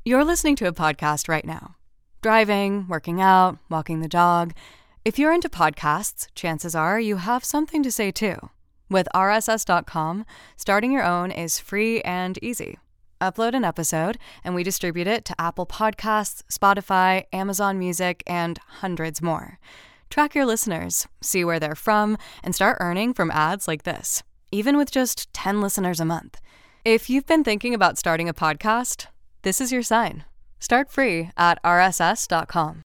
You're listening to a podcast right now. Driving, working out, walking the dog. If you're into podcasts, chances are you have something to say too. With RSS.com, starting your own is free and easy. Upload an episode, and we distribute it to Apple Podcasts, Spotify, Amazon Music, and hundreds more. Track your listeners, see where they're from, and start earning from ads like this, even with just 10 listeners a month. If you've been thinking about starting a podcast, this is your sign. Start free at rss.com.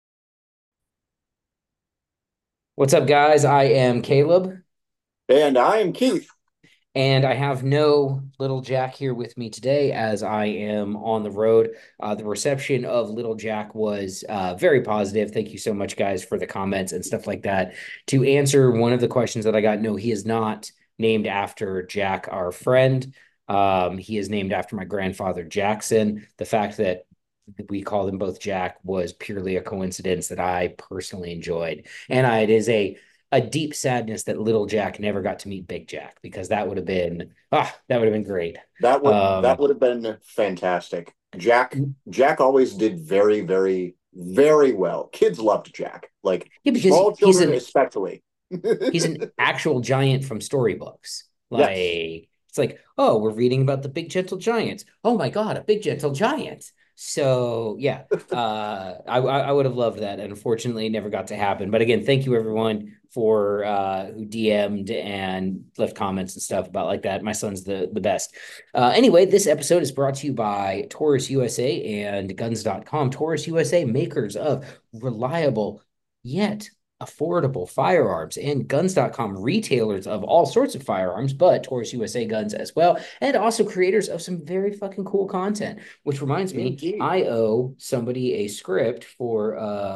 What's up, guys? I am Caleb, And I am Keith. and I have no little Jack here with me today as I am on the road. The reception of little Jack was very positive. Thank you so much, guys, for the comments and stuff like that. To answer one of the questions that I got, no, he is not named after Jack, our friend. He is named after my grandfather, Jackson. The fact that we call them both Jack was purely a coincidence that I personally enjoyed. And it is a deep sadness that little Jack never got to meet Big Jack, because that would have been great. That would have been fantastic. Jack always did very, very, very well. Kids loved Jack. Like Yeah, because small children especially. he's an actual giant from storybooks. Yes. It's like, oh, we're reading about the big gentle giants. Oh my God, a big gentle giant. So yeah, I would have loved that. Unfortunately, it never got to happen. But again, thank you everyone for who DM'd and left comments and stuff about like that. My son's the best. Anyway, this episode is brought to you by Taurus USA and Guns.com. Taurus USA, makers of reliable yet affordable firearms, and Guns.com, retailers of all sorts of firearms, but Taurus USA guns as well, and also creators of some very fucking cool content. Which reminds me, Indeed. I owe somebody a script for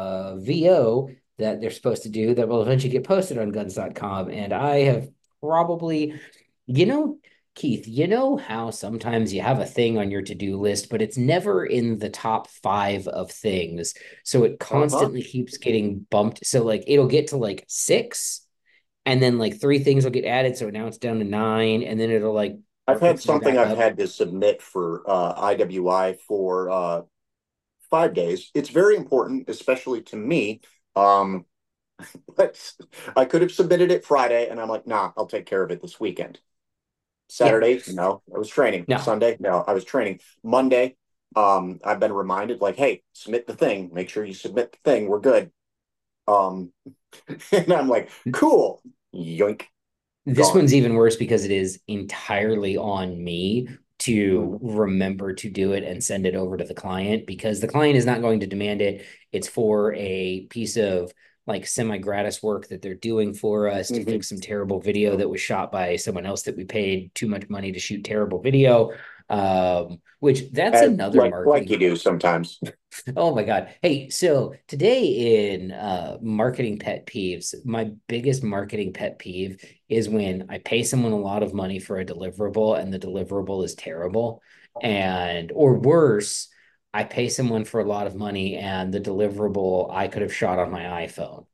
VO that they're supposed to do that will eventually get posted on Guns.com, and I have probably, you know, Keith, you know how sometimes you have a thing on your to-do list, but it's never in the top five of things. So it Uh-huh. constantly keeps getting bumped. So like it'll get to like six, and then like three things will get added. So now it's down to nine, and then it'll like I've work had its way something back I've up. had to submit for IWI for 5 days. It's very important, especially to me. Um, but I could have submitted it Friday, and I'm like, nah, I'll take care of it this weekend. Yeah. Saturday, no, I was training. No. Sunday, no, I was training. Monday, I've been reminded, like, hey, submit the thing. Make sure you submit the thing. We're good. Um, and I'm like, cool. Yoink, This gone. one's even worse because it is entirely on me to Mhm. remember to do it and send it over to the client, because the client is not going to demand it. It's for a piece of like semi gratis work that they're doing for us to Mhm. fix some terrible video that was shot by someone else that we paid too much money to shoot terrible video. Which that's another Like you marketing. do sometimes. Oh my God. Hey, so today in marketing pet peeves, my biggest marketing pet peeve is when I pay someone a lot of money for a deliverable and the deliverable is terrible. And, or worse, I pay someone for a lot of money and the deliverable I could have shot on my iPhone.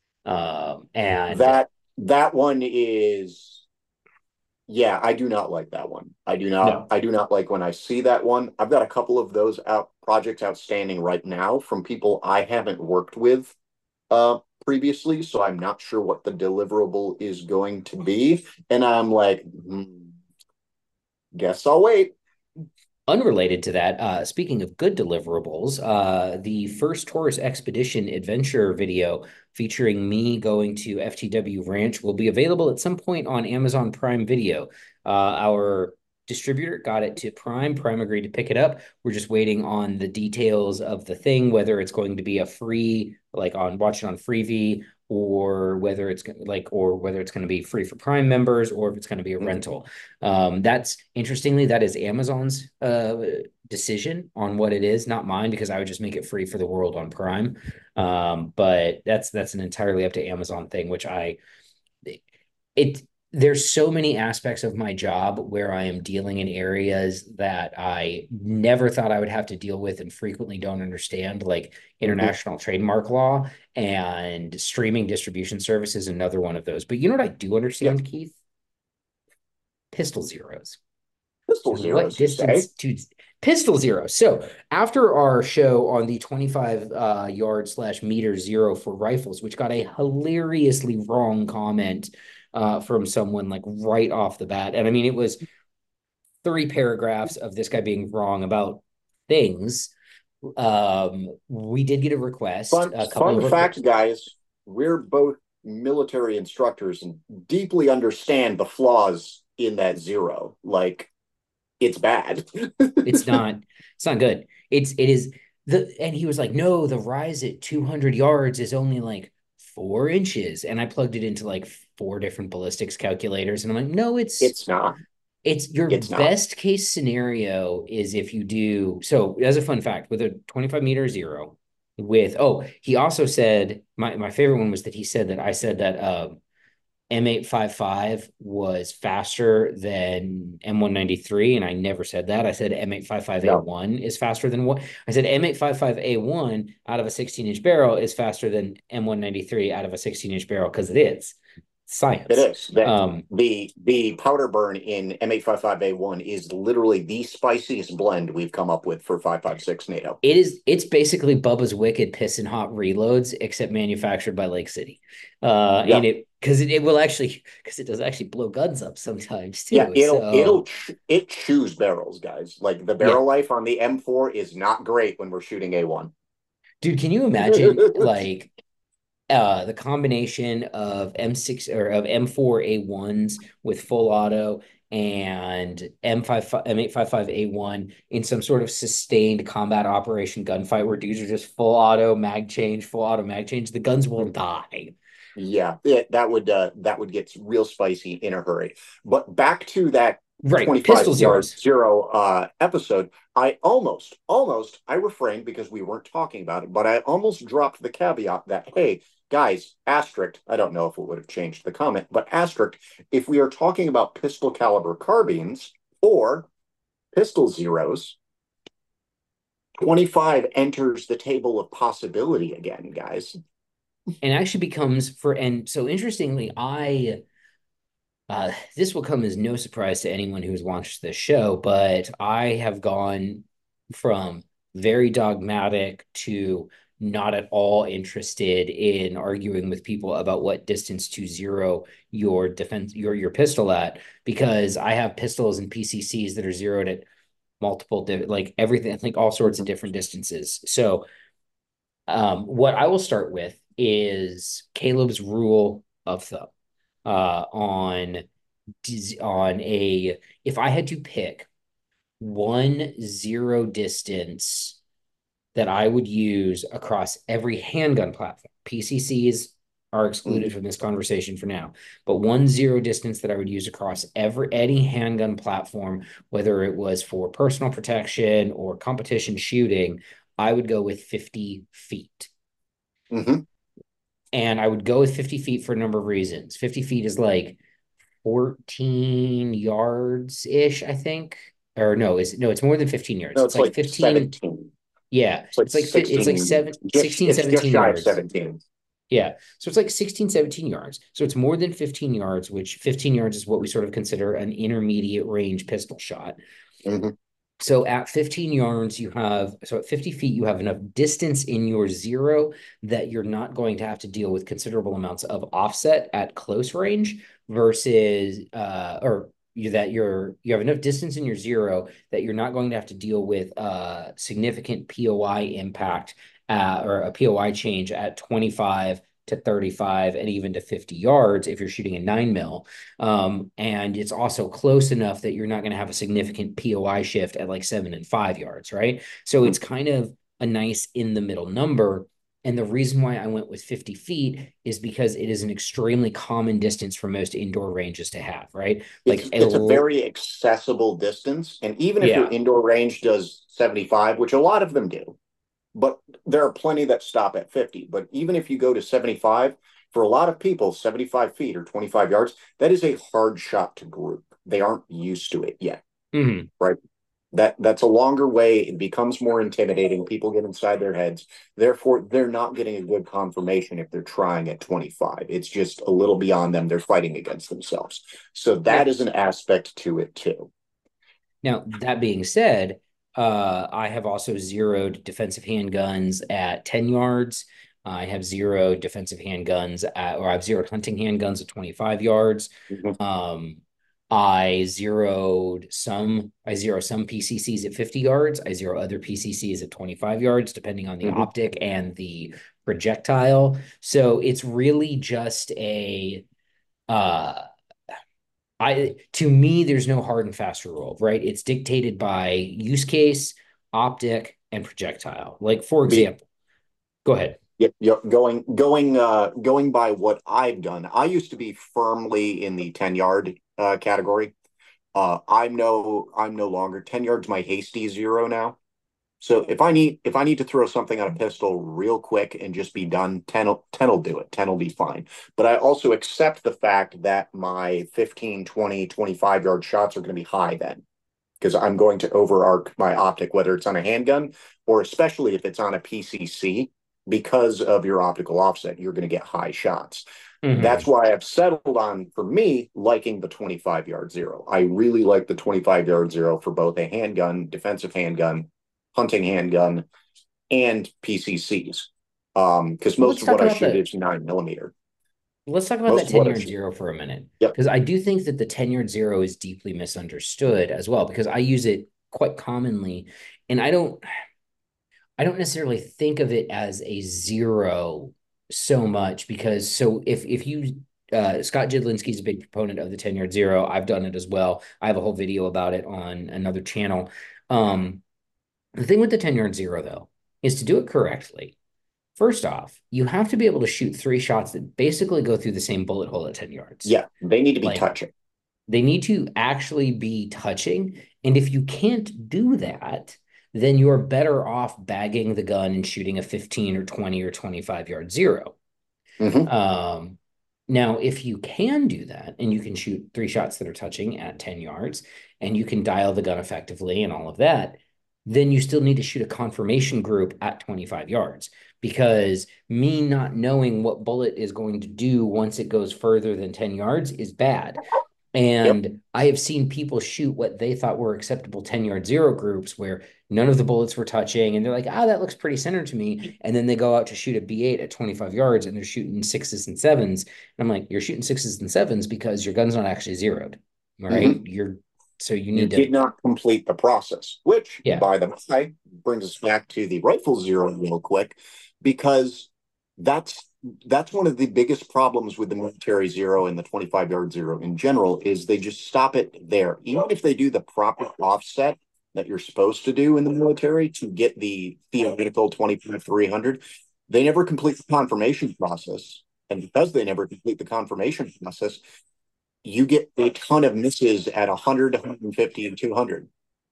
And That one is, yeah, I do not like that one. no, I do not like when I see that one. I've got a couple of those out projects outstanding right now from people I haven't worked with previously, so I'm not sure what the deliverable is going to be. And I'm like, guess I'll wait. unrelated to that, speaking of good deliverables, the first Taurus Expedition adventure video featuring me going to FTW Ranch will be available at some point on Amazon Prime Video. Our distributor got it to Prime. Prime agreed to pick it up. We're just waiting on the details of the thing, whether it's going to be a free, like on watch it on Freevee, or whether it's going to be free for Prime members, or if it's going to be a Mhm. rental. That's interestingly, that is Amazon's decision on what it is, not mine, because I would just make it free for the world on Prime. But that's an entirely up to Amazon thing, which it there's so many aspects of my job where I am dealing in areas that I never thought I would have to deal with and frequently don't understand, like Mhm. international trademark law, and streaming distribution service is another one of those. But you know what I do Yeah, understand, Keith? Pistol zeros. pistol And what zeros, you say? distance to Pistol zero. So after our show on the 25 yard / meter zero for rifles, which got a hilariously wrong comment from someone like right off the bat. And I mean, it was 3 paragraphs of this guy being wrong about things. We did get a request, a couple Fun of fact, requests. guys, we're both military instructors and deeply understand the flaws in that zero. Like, it's bad. It's not good. It is and he was like, no, the rise at 200 yards is only like 4 inches. And I plugged it into like 4 different ballistics calculators. And I'm like, no, It's not. it's your It's not. best case scenario is if you do. So as a fun fact, with a 25-meter zero he also said, my favorite one was that he said that I said that M855 was faster than M193, and I never said that. I said M855A1 is faster than what I said. M855A1 out of a 16-inch barrel is faster than M193 out of a 16-inch barrel because it is science. It is. The powder burn in M855A1 is literally the spiciest blend we've come up with for 5.56 NATO. It's basically Bubba's Wicked Piss and Hot reloads, except manufactured by Lake City. And it will actually, because it does actually blow guns up sometimes too. Yeah, it chews barrels, guys. Like the barrel life on the M4 is not great when we're shooting A1. Dude, can you imagine like the combination of M6 or of M4A1s with full auto and M855A1 in some sort of sustained combat operation gunfight where dudes are just full auto mag change, the guns will die. Yeah, that would get real spicy in a hurry. But back to that 25 yard zero episode, I refrained because we weren't talking about it, but I almost dropped the caveat that, hey, guys, asterisk, I don't know if it would have changed the comment, but asterisk, if we are talking about pistol caliber carbines or pistol zeros, 25 enters the table of possibility again, guys. And actually becomes and so interestingly, this will come as no surprise to anyone who's watched this show, but I have gone from very dogmatic to not at all interested in arguing with people about what distance to zero your your pistol at, because I have pistols and PCCs that are zeroed at multiple like everything, I think all sorts of different distances. So what I will start with is Caleb's rule of thumb on if I had to pick 1 0 distance that I would use across every handgun platform. PCCs are excluded from this conversation for now, but 1 0 distance that I would use across any handgun platform, whether it was for personal protection or competition shooting, I would go with 50 feet. And I would go with 50 feet for a number of reasons. 50 feet is like 14 yards ish, I think. Or no, it's more than 15 yards. No, it's like 15. 17. Yeah. It's like 16 17 yards. 17. Yeah. So it's like 16, 17 yards. So it's more than 15 yards, which 15 yards is what we sort of consider an intermediate range pistol shot. So at 15 yards, at 50 feet, you have enough distance in your zero that you're not going to have to deal with considerable amounts of offset at close range versus, you have enough distance in your zero that you're not going to have to deal with significant POI impact or a POI change at 25 to 35 and even to 50 yards if you're shooting a 9mm. And it's also close enough that you're not going to have a significant POI shift at like 7 and 5 yards, right? So it's kind of a nice in the middle number. And the reason why I went with 50 feet is because it is an extremely common distance for most indoor ranges to have, right? Like it's a very accessible distance. And even if your indoor range does 75, which a lot of them do, but there are plenty that stop at 50. But even if you go to 75, for a lot of people, 75 feet or 25 yards, that is a hard shot to group. They aren't used to it yet, right? That's a longer way. It becomes more intimidating. People get inside their heads. Therefore, they're not getting a good confirmation if they're trying at 25. It's just a little beyond them. They're fighting against themselves. So that is an aspect to it too. Now, that being said, I have also zeroed defensive handguns at 10 yards. I have zeroed defensive handguns or I've zeroed hunting handguns at 25 yards. Mhm. Um, I zero some PCCs at 50 yards. I zero other PCCs at 25 yards, depending on the Mhm. optic and the projectile. So it's really just a uh to me, there's no hard and fast rule, right? It's dictated by use case, optic, and projectile. Like, for Be example, go ahead. Yep. Going by what I've done. I used to be firmly in the 10-yard category. I'm no longer 10 yards my hasty zero now. So if I need to throw something on a pistol real quick and just be done, 10 will do it. 10 will be fine. But I also accept the fact that my 15, 20, 25-yard shots are going to be high then, because I'm going to overarc my optic, whether it's on a handgun or especially if it's on a PCC, because of your optical offset, you're going to get high shots. That's Mm-hmm. why I've settled on, for me, liking the 25-yard zero. I really like the 25-yard zero for both a handgun, defensive handgun, hunting handgun, and PCCs. Because Well, most of what I shoot is 9 millimeter. let's talk about Most that of 10 what I yard shoot. zero for a minute. Yep. Because I do think that the 10-yard zero is deeply misunderstood as well, because I use it quite commonly. And I don't necessarily think of it as a zero so much because if you Scott Jidlinski is a big proponent of the 10-yard zero. I've done it as well. I have a whole video about it on another channel. Um, the thing with the 10-yard zero though is to do it correctly. First off, you have to be able to shoot three shots that basically go through the same bullet hole at 10 yards. Yeah, they need to be Like touching. they need to actually be touching. And if you can't do that, then you're better off bagging the gun and shooting a 15 or 20 or 25-yard zero. Mm-hmm. Um, Now, if you can do that and you can shoot three shots that are touching at 10 yards and you can dial the gun effectively and all of that, then you still need to shoot a confirmation group at 25 yards because me not knowing what bullet is going to do once it goes further than 10 yards is bad. Yep. And I have seen people shoot what they thought were acceptable 10-yard zero groups where none of the bullets were touching. And they're like, that looks pretty center to me. And then they go out to shoot a B8 at 25 yards and they're shooting sixes and sevens. And I'm like, you're shooting sixes and sevens because your gun's not actually zeroed. All right. Mm-hmm. So you You need to, did not complete the process, which, yeah. by the by, brings us back to the rifle zero real quick, because that's that's one of the biggest problems with the military zero and the 25-yard zero in general is they just stop it there. Even if they do the proper offset that you're supposed to do in the military to get the theoretical 25-300, they never complete the confirmation process. And because they never complete the confirmation process, you get a ton of misses at 100, 150, and 200.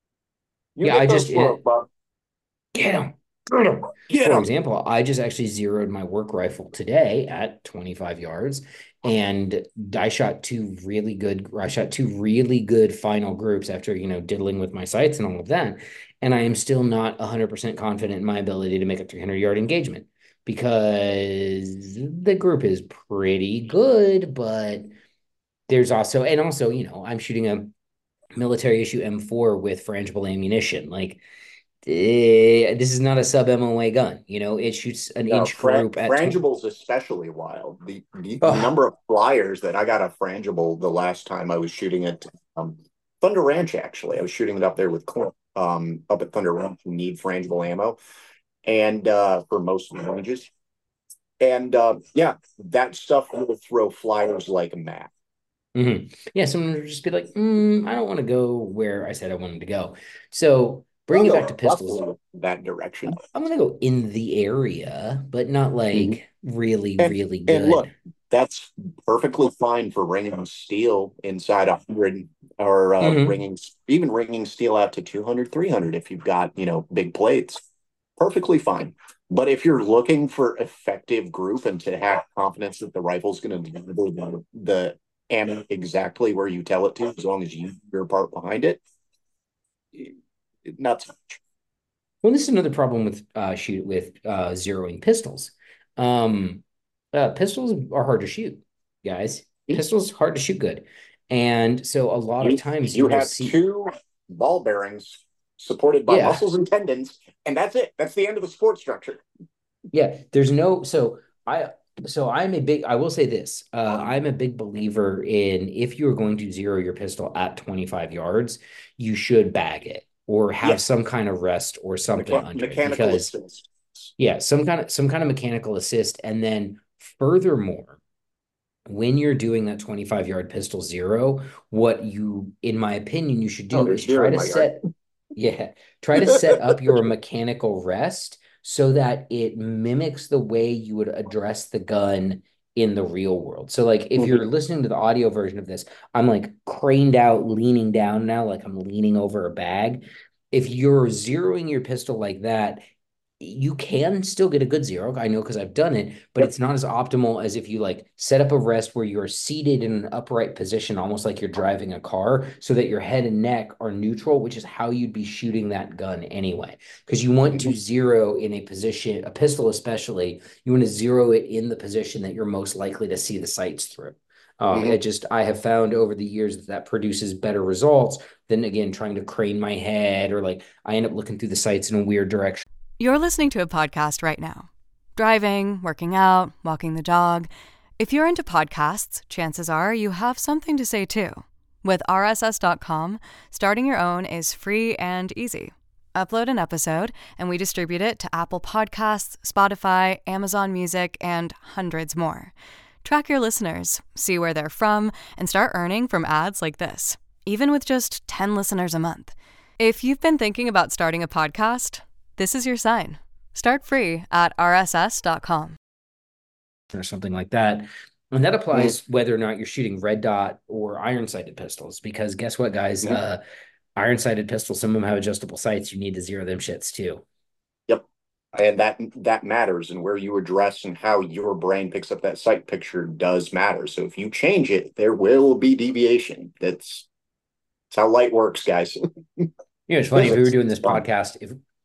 You Yeah. get those for a buck. Get him. Get him. Get For them. example, I just actually zeroed my work rifle today at 25 yards and I shot two really good final groups after, diddling with my sights and all of that. And I am still not 100% confident in my ability to make a 300-yard engagement because the group is pretty good, but I'm shooting a military issue M4 with frangible ammunition. Like, this is not a sub MOA gun. It shoots an No, inch group at 20. frangibles especially wild. The Oh, number of flyers that I got a frangible the last time I was shooting at Thunder Ranch, actually. I was shooting it up there with Clint, up at Thunder Ranch. You need frangible ammo and for most ranges. And yeah, that stuff will throw flyers like a map. yeah. Someone would just be like, I don't want to go where I said I wanted to go. So I'll bring it back to go pistols. roughly that direction. I'm going to go in the area, but not Mhm. like really, And really and look, good. that's perfectly fine for ringing steel inside 100 or Hmm. ringing steel out to 200, 300 if you've got, big plates. Perfectly fine. But if you're looking for effective group and to have confidence that the rifle's going to deliver the ammo exactly where you tell it to, as long as you do your part behind it, not so much. Well, this is another problem with zeroing pistols. Um, Pistols are hard to shoot, guys. Pistols hard to shoot good, and so a lot of You times you you will have see. two ball bearings. supported by Yeah. muscles and tendons, and that's it. That's the end of the support structure. Yeah, there's no I will say this. I'm a big believer in if you're going to zero your pistol at 25 yards, you should bag it or have Yes, some kind of rest or something under it mechanical because assist. yeah, some kind of mechanical assist. And then furthermore, when you're doing that 25-yard pistol zero, what you, in my opinion, you should Oh, do there's is deer in my yard. yeah, try to set up your mechanical rest so that it mimics the way you would address the gun in the real world. So, like, if you're listening to the audio version of this, I'm like craned out, leaning down now, like I'm leaning over a bag. If you're zeroing your pistol like that, you can still get a good zero. I know because I've done it, but Yep. it's not as optimal as if you like set up a rest where you're seated in an upright position, almost like you're driving a car, so that your head and neck are neutral, which is how you'd be shooting that gun anyway. Because you want to zero in a position, a pistol especially, you want to zero it in the position that you're most likely to see the sights through. Mm-hmm. I have found over the years that that produces better results than again trying to crane my head or like I end up looking through the sights in a weird direction. You're listening to a podcast right now. Driving, working out, walking the dog. If you're into podcasts, chances are you have something to say too. With RSS.com, starting your own is free and easy. Upload an episode, and we distribute it to Apple Podcasts, Spotify, Amazon Music, and hundreds more. Track your listeners, see where they're from, and start earning from ads like this, even with just 10 listeners a month. If you've been thinking about starting a podcast, this is your sign. Start free at rss.com. Or something like that. And that applies whether or not you're shooting red dot or iron sighted pistols, because guess what, guys? Mm-hmm. Iron sighted pistols, some of them have adjustable sights. You need to zero them shits too. Yep. And that matters, and where you address and how your brain picks up that sight picture does matter. So if you change it, there will be deviation. That's how light works, guys. It's funny if we were Physics. doing It's this fun. podcast,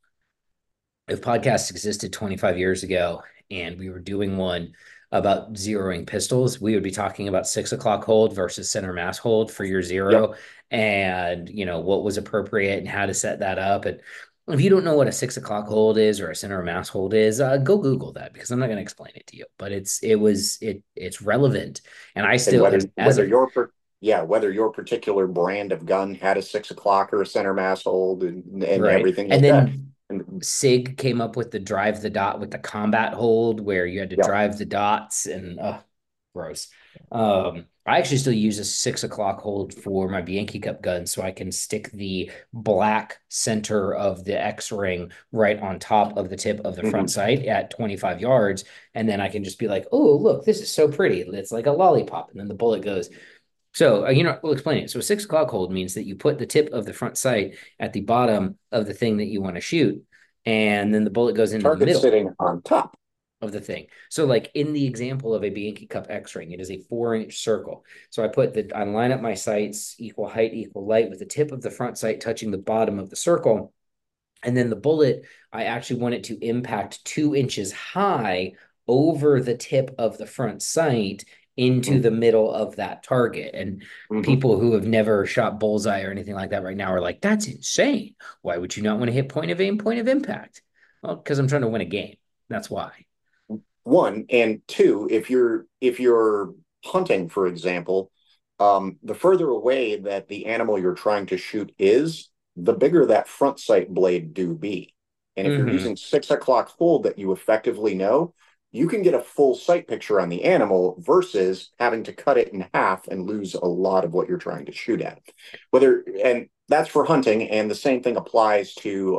if podcasts existed 25 years ago and we were doing one about zeroing pistols, we would be talking about 6 o'clock hold versus center mass hold for your Yep. zero and, what was appropriate and how to set that up. And if you don't know what a 6 o'clock hold is or a center mass hold is, go Google that because I'm not going to explain it to you, but it's relevant. And I And still, and as whether of whether your particular brand of gun had a 6 o'clock or a center mass hold and right. everything And like that. then And SIG came up with the drive the dot with the combat hold where you had to yeah. drive the dots and gross. I actually still use a 6 o'clock hold for my Bianchi Cup gun so I can stick the black center of the X ring right on top of the tip of the front sight at 25 yards. And then I can just be like, oh, look, this is so pretty. It's like a lollipop. And then the bullet goes. So, we'll explain it. So, a 6 o'clock hold means that you put the tip of the front sight at the bottom of the thing that you want to shoot, and then the bullet goes into the Target middle sitting on top. of the thing. So, like in the example of a Bianchi Cup X ring, it is a 4-inch circle. So, I line up my sights, equal height, equal light, with the tip of the front sight touching the bottom of the circle. And then the bullet, I actually want it to impact 2 inches high over the tip of the front sight into the middle of that target. And people who have never shot bullseye or anything like that right now are like, that's insane. Why would you not want to hit point of aim, point of impact? Well, because I'm trying to win a game. That's why. One and two, if you're hunting, for example, the further away that the animal you're trying to shoot is, the bigger that front sight blade do be. And if you're using 6 o'clock hold that you effectively know, you can get a full sight picture on the animal versus having to cut it in half and lose a lot of what you're trying to shoot at. And that's for hunting, and the same thing applies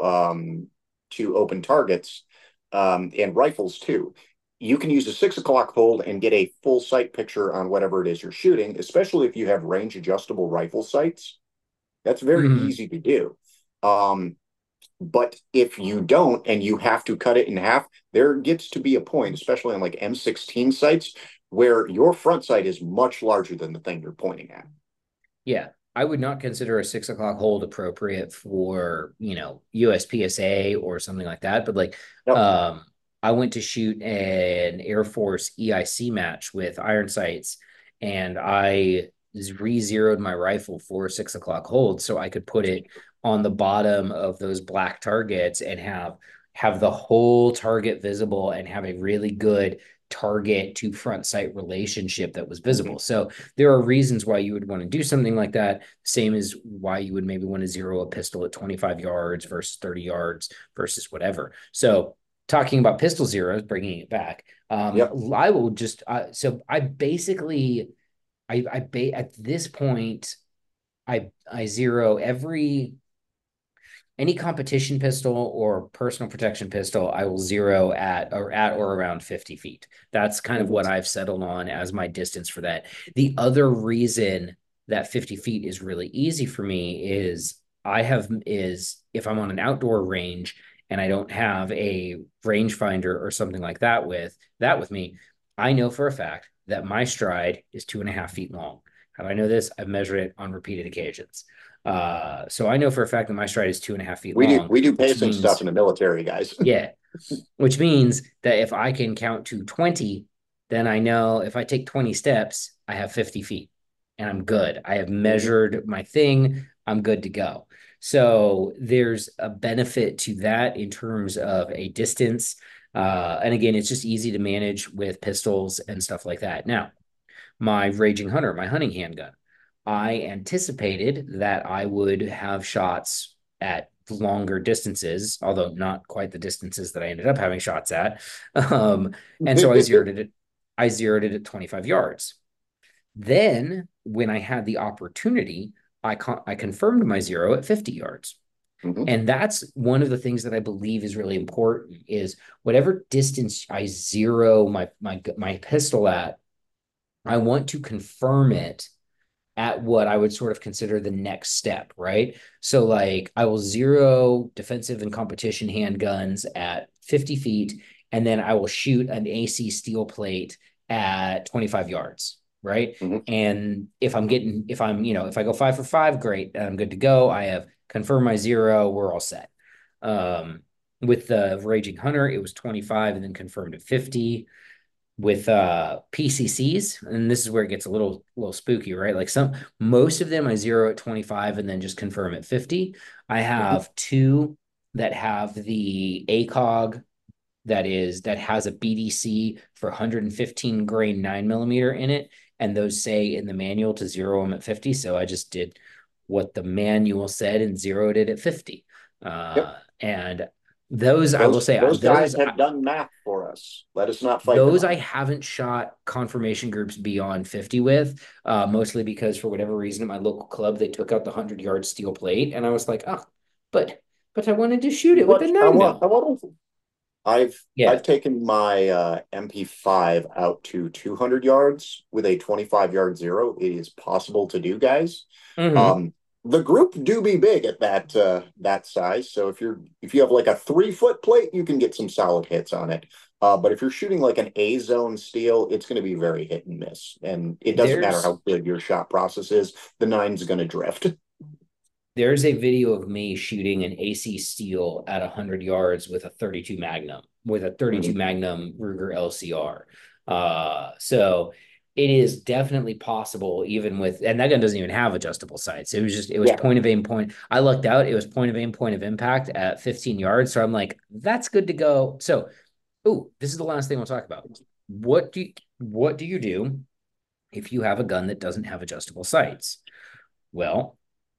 to open targets and rifles too. You can use a 6 o'clock hold and get a full sight picture on whatever it is you're shooting, especially if you have range adjustable rifle sights. That's very easy to do. But if you don't and you have to cut it in half, there gets to be a point, especially on like M16 sights, where your front sight is much larger than the thing you're pointing at. Yeah. I would not consider a 6 o'clock hold appropriate for, USPSA or something like that. But like, Yep. I went to shoot an Air Force EIC match with iron sights, and I re-zeroed my rifle for 6 o'clock hold so I could put it on the bottom of those black targets and have the whole target visible and have a really good target to front sight relationship that was visible. So there are reasons why you would want to do something like that. Same as why you would maybe want to zero a pistol at 25 yards versus 30 yards versus whatever. So talking about pistol zeros, bringing it back, Yep. I will just, so I basically, at this point, I zero any competition pistol or personal protection pistol, I will zero at or around 50 feet. That's kind of what I've settled on as my distance for that. The other reason that 50 feet is really easy for me is if I'm on an outdoor range and I don't have a rangefinder or something like that with me, I know for a fact that my stride is 2.5 feet long. How do I know this? I've measured it on repeated occasions. So I know for a fact that my stride is 2.5 feet long, We do which pacing stuff means, in the military, guys. yeah, which means that if I can count to 20, then I know if I take 20 steps, I have 50 feet and I'm good. I have measured my thing. I'm good to go. So there's a benefit to that in terms of a distance. And again, it's just easy to manage with pistols and stuff like that. Now, my Raging Hunter, my hunting handgun. I anticipated that I would have shots at longer distances, although not quite the distances that I ended up having shots at. And so I zeroed it. I zeroed it at 25 yards. Then, when I had the opportunity, I confirmed my zero at 50 yards. And that's one of the things that I believe is really important is whatever distance I zero my pistol at, I want to confirm it at what I would sort of consider the next step, right? So, like, I will zero defensive and competition handguns at 50 feet, and then I will shoot an AC steel plate at 25 yards, right? And if I go 5 for 5, great, I'm good to go. I have confirmed my zero, we're all set. With the Raging Hunter, it was 25 and then confirmed at 50 with PCCs, and this is where it gets a little spooky, right? Like most of them I zero at 25 and then just confirm at 50. I have two that have the ACOG that has a BDC for 115 grain 9mm in it, and those say in the manual to zero them at 50. So I just did what the manual said and zeroed it at 50. Yep. And those I will say those guys have done math for us. Let us not fight those them I haven't shot confirmation groups beyond 50 with, mostly because for whatever reason at my local club they took out the 100-yard steel plate, and I was like, oh, but I wanted to shoot it with a 9mm. I've taken my MP5 out to 200 yards with a 25-yard zero. It is possible to do, guys. The group do be big at that size. So if you have like a 3-foot plate, you can get some solid hits on it. But if you're shooting like an A zone steel, it's going to be very hit and miss. And it doesn't matter how good your shot process is, the 9's going to drift. There's a video of me shooting an AC steel at 100 yards with a 32 Magnum, Magnum Ruger LCR. So it is definitely possible, even with, and that gun doesn't even have adjustable sights. It was point of aim, point. I lucked out. It was point of aim, point of impact at 15 yards. So I'm like, that's good to go. So, this is the last thing we'll talk about. What do you do if you have a gun that doesn't have adjustable sights? Well,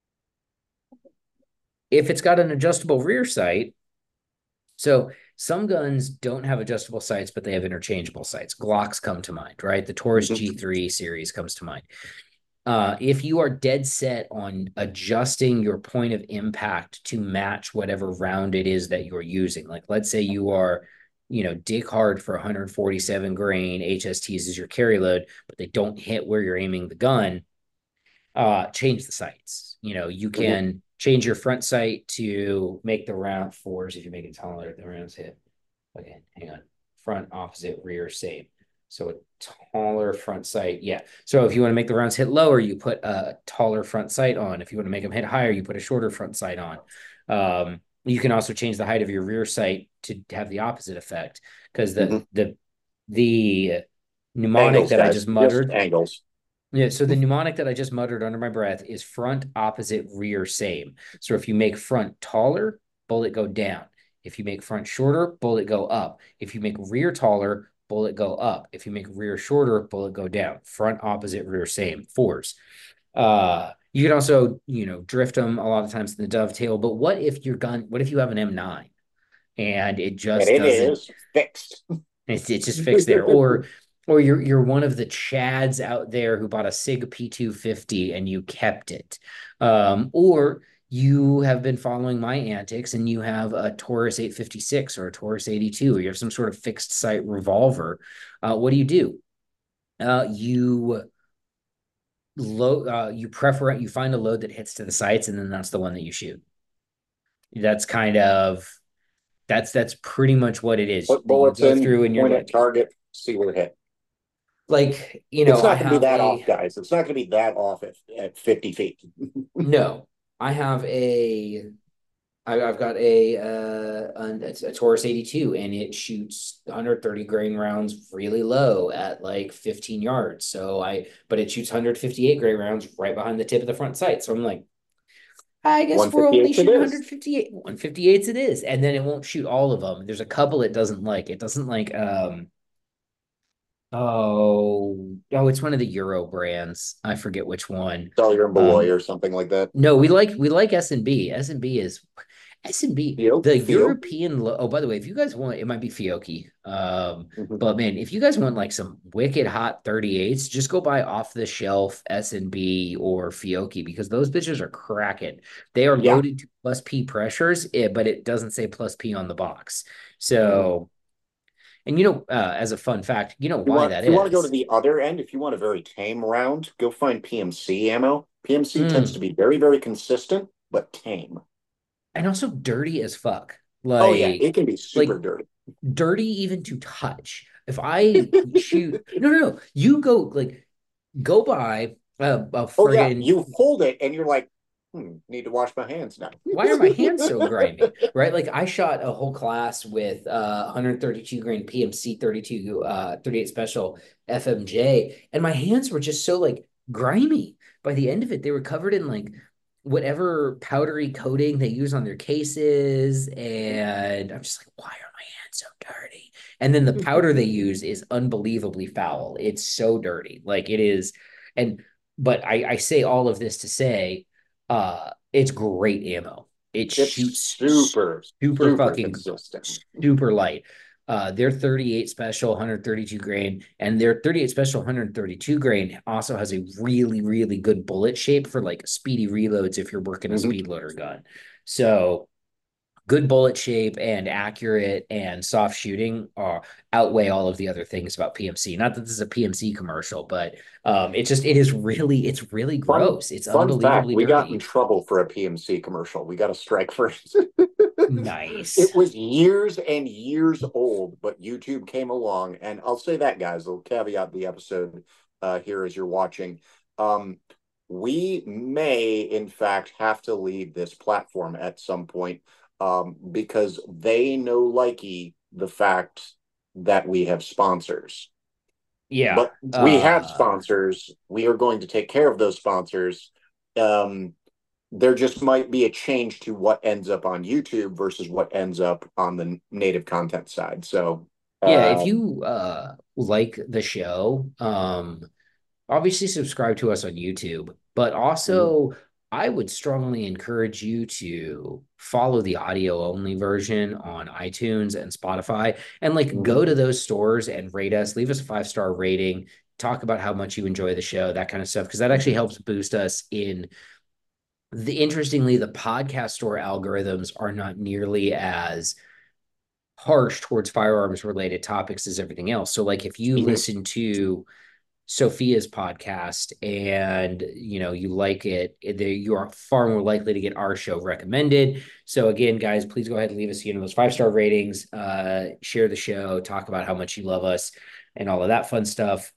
if it's got an adjustable rear sight, so some guns don't have adjustable sights, but they have interchangeable sights. Glocks come to mind, right? The Taurus G3 series comes to mind. If you are dead set on adjusting your point of impact to match whatever round it is that you're using, like let's say you are, dick hard for 147 grain HSTs as your carry load, but they don't hit where you're aiming the gun, change the sights. You can change your front sight to make the round fours. If you make it taller, the rounds hit. Okay, hang on. Front, opposite, rear, same. So a taller front sight. Yeah. So if you want to make the rounds hit lower, you put a taller front sight on. If you want to make them hit higher, you put a shorter front sight on. You can also change the height of your rear sight to have the opposite effect, because the mnemonic angles, that guys. I just muttered. Just angles. Yeah, so the mnemonic that I just muttered under my breath is front, opposite, rear, same. So if you make front taller, bullet go down. If you make front shorter, bullet go up. If you make rear taller, bullet go up. If you make rear shorter, bullet go down. Front, opposite, rear, same. Fours. You can also, drift them a lot of times in the dovetail. But what if you have an M9 and it And just it doesn't is fixed. it's just fixed there. Or you're one of the Chads out there who bought a SIG P250 and you kept it. Or you have been following my antics and you have a Taurus 856 or a Taurus 82, or you have some sort of fixed sight revolver. What do? You you find a load that hits to the sights, and then that's the one that you shoot. That's kind of that's pretty much what it is. Put You bullets go in, through and you're point at like, target, see where it hit. It's I not going to be have that off, guys. It's not going to be that off at 50 feet. no, I have I've got a Taurus 82 and it shoots 130 grain rounds really low at like 15 yards. But it shoots 158 grain rounds right behind the tip of the front sight. So I'm like, I guess we're only 158 it shooting is. 158, 158s it is. And then it won't shoot all of them. There's a couple it doesn't like. It doesn't like, it's one of the Euro brands. I forget which one. Cellular and Beloy Um, or something like that. no, we like S&B. S&B, the Feel. European. Oh, by the way, if you guys want, it might be Fiocchi. Mhm. But man, if you guys want like some wicked hot 38s, just go buy off the shelf S&B or Fiocchi because those bitches are cracking. They are Yeah. loaded to plus P pressures, but it doesn't say plus P on the box. Mhm. So, and as a fun fact, you know You why want that if you want to go to is. the other end, if you want a very tame round, go find PMC ammo. PMC tends to Mm. be very, very consistent, but tame. And also dirty as fuck. Oh yeah, Like, it can be super like dirty. dirty even to touch. If I shoot, no, no, no, you go buy a Oh yeah, friggin' you hold it and you're like, need to wash my hands now. why are my hands so grimy? Right? Like I shot a whole class with 132 grain PMC 32 38 special FMJ, and my hands were just so like grimy. By the end of it, they were covered in like whatever powdery coating they use on their cases. And I'm just like, why are my hands so dirty? And then the powder they use is unbelievably foul. It's so dirty. Like it is. And but I say all of this to say it's great ammo. It It's shoots super, super super fucking consistent. super light. Their 38 special 132 grain and their 38 special 132 grain also has a really, really good bullet shape for like speedy reloads if you're working a Mhm. speed loader gun. So good bullet shape and accurate and soft shooting outweigh all of the other things about PMC. Not that this is a PMC commercial, but it's really Fun, gross. It's fun fact, unbelievably we got in dirty. trouble for a PMC commercial. We got a strike for it. Nice. It was years and years old, but YouTube came along, and I'll say that, guys, I'll caveat the episode here as you're watching. Um, we may, in fact, have to leave this platform at some point because they know likey the fact that we have sponsors. Yeah. But we have sponsors. We are going to take care of those sponsors. Um, there just might be a change to what ends up on YouTube versus what ends up on the native content side. So, Yeah, if um, you like the show, obviously subscribe to us on YouTube, but also I would strongly encourage you to follow the audio only version on iTunes and Spotify and like mhm. go to those stores and rate us, leave us a 5-star rating, talk about how much you enjoy the show, that kind of stuff, because that actually helps boost us in interestingly, the podcast store algorithms are not nearly as harsh towards firearms related topics as everything else. So like if you Mhm. listen to Sophia's podcast and you like it, you are far more likely to get our show recommended. So again, guys, please go ahead and leave us those 5-star ratings, share the show, talk about how much you love us and all of that fun stuff.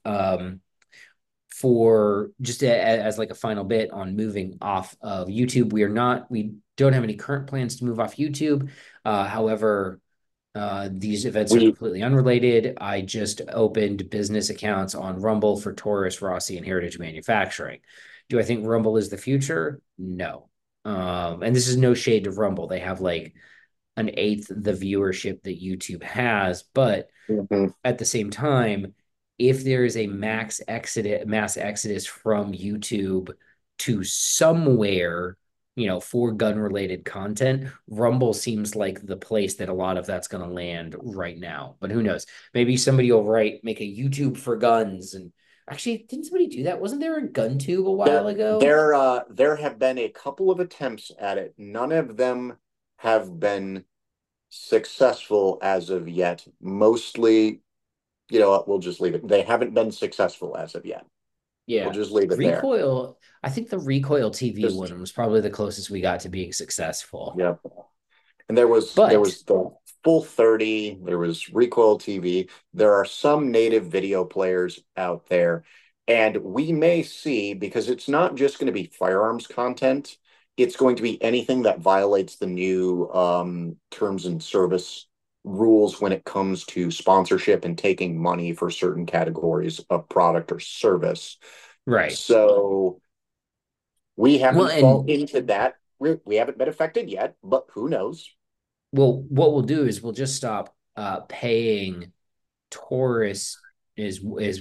For just as like a final bit on moving off of YouTube, we don't have any current plans to move off YouTube. However, These events are completely unrelated. I just opened business accounts on Rumble for Taurus, Rossi, and Heritage Manufacturing. Do I think Rumble is the future? No. And this is no shade to Rumble. They have like an eighth the viewership that YouTube has, but at the same time, if there is a mass exodus from YouTube to somewhere, for gun related content, Rumble seems like the place that a lot of that's going to land right now. But who knows? Maybe somebody will make a YouTube for guns. And actually, didn't somebody do that? Wasn't there a gun tube a while ago? There have been a couple of attempts at it. None of them have been successful as of yet. Mostly, we'll just leave it. They haven't been successful as of yet. Yeah. We'll just leave it Recoil, there. I think the Recoil TV one was probably the closest we got to being successful. Yeah. And there was the Full 30, there was Recoil TV. There are some native video players out there. And we may see, because it's not just going to be firearms content, it's going to be anything that violates the new terms and service rules when it comes to sponsorship and taking money for certain categories of product or service. Right. So we haven't fallen into that. We haven't been affected yet, but who knows? Well, what we'll do is we'll just stop paying Taurus as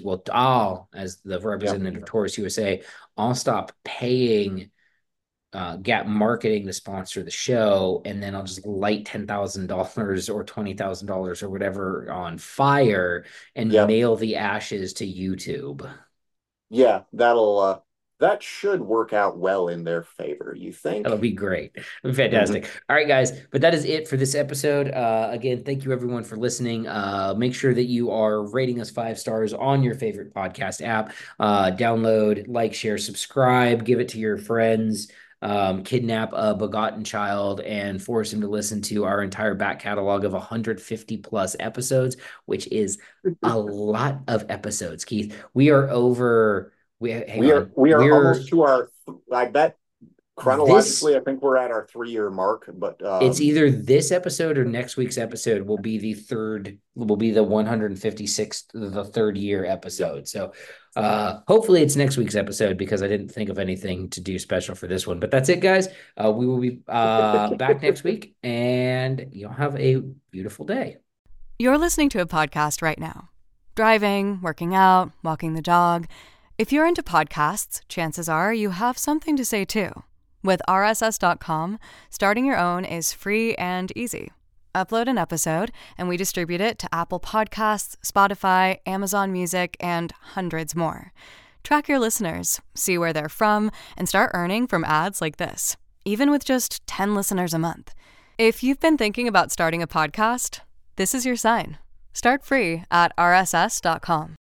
the representative of Taurus USA, I'll stop paying Gap Marketing to sponsor the show, and then I'll just light $10,000 or $20,000 or whatever on fire and mail the ashes to YouTube. Yeah, that should work out well in their favor, you think? That'll be great. It'll be fantastic. All right, guys. But that is it for this episode. Again, thank you everyone for listening. Make sure that you are rating us 5 stars on your favorite podcast app. Download, like, share, subscribe, give it to your friends. Kidnap a begotten child and force him to listen to our entire back catalog of 150 plus episodes, which is a lot of episodes, Keith. We are over. We are almost to our. I bet chronologically, I think we're at our 3-year mark. But it's either this episode or next week's episode will be the 156th, the 3rd year episode. So hopefully it's next week's episode, because I didn't think of anything to do special for this one. But that's it, guys. We will be back next week, and you'll have a beautiful day. You're listening to a podcast right now. Driving, working out, walking the dog. If you're into podcasts, chances are you have something to say too. With RSS.com, starting your own is free and easy. Upload an episode, and we distribute it to Apple Podcasts, Spotify, Amazon Music, and hundreds more. Track your listeners, see where they're from, and start earning from ads like this, even with just 10 listeners a month. If you've been thinking about starting a podcast, this is your sign. Start free at RSS.com.